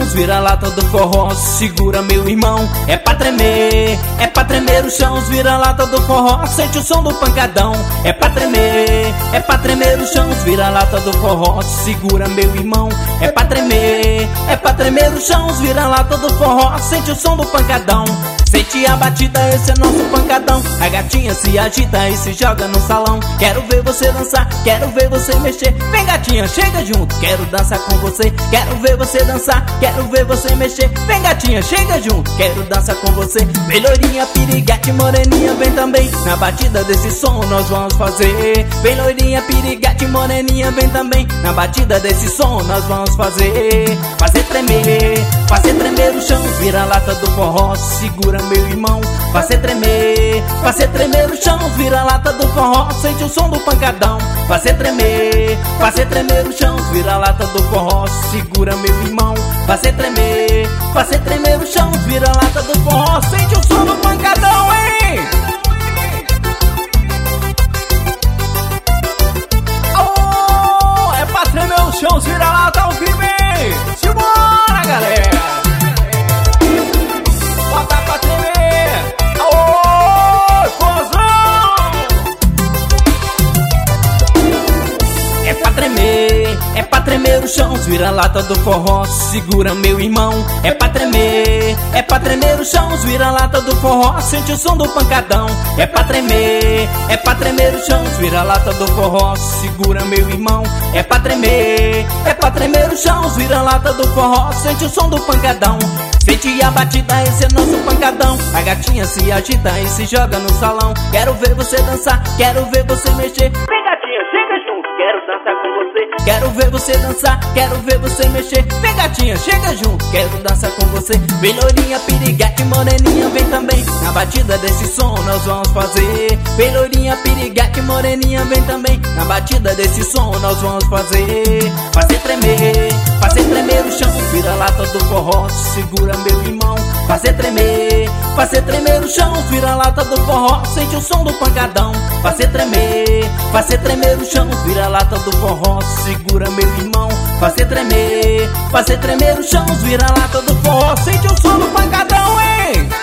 os vira-lata do forró. Segura meu irmão, é pra tremer o chão, os vira-lata do forró. Sente o som do pancadão, é pra tremer o chão, os vira-lata do forró. Segura meu irmão, é pra tremer o chão, os vira-lata do forró. Sente o som do pancadão, sente a batida, esse é nosso pancadão. A gatinha se agita e se joga no salão. Quero ver você dançar, quero ver você mexer. Vem gatinha, chega junto, quero dançar com você. Quero ver você dançar, quero ver você mexer. Vem gatinha, chega junto, quero dançar com você. Vem loirinha, piriguete, moreninha, vem também. Na batida desse som nós vamos fazer. Vem loirinha, piriguete, moreninha, vem também. Na batida desse som nós vamos fazer. Fazer tremer o chão, vira-lata do forró. Segura meu irmão, fazer tremer o chão, vira-lata do forró. Sente o som do pancadão, fazer tremer o chão, vira-lata do forró. Segura meu irmão, fazer tremer o chão, vira-lata do forró. Sente o som do pancadão, hein? Oh, é pra tremer o chão, vira-lata ao vivo, hein? Simbora, galera! Bota pra tremer! Aô, pozão! É pra tremer o chão, os vira-lata do forró. Segura meu irmão, é pra tremer o chão, os vira-lata do forró. Sente o som do pancadão, é pra tremer o chão, os vira-lata do forró. Segura meu irmão, é pra tremer o chão, os vira-lata do forró. Sente o som do pancadão, sente a batida, esse é nosso pancadão. A gatinha se agita e se joga no salão. Quero ver você dançar, quero ver você mexer. Vem gatinha, chega junto, quero dançar com você. Quero ver você dançar, quero ver você mexer. Vem gatinha, chega junto, quero dançar com você. Vem loirinha, piriguete, moreninha, vem também. Na batida desse som nós vamos fazer. Vem loirinha, piriguete, moreninha, vem também. Na batida desse som nós vamos fazer. Fazer tremer o chão, vira-lata do forró. Segura meu irmão, fazer tremer o chão, vira-lata do forró. Sente o som do pancadão, fazer tremer o chão, vira-lata do forró. Segura meu irmão, fazer tremer o chão, vira-lata do forró. Sente o som do pancadão, hein?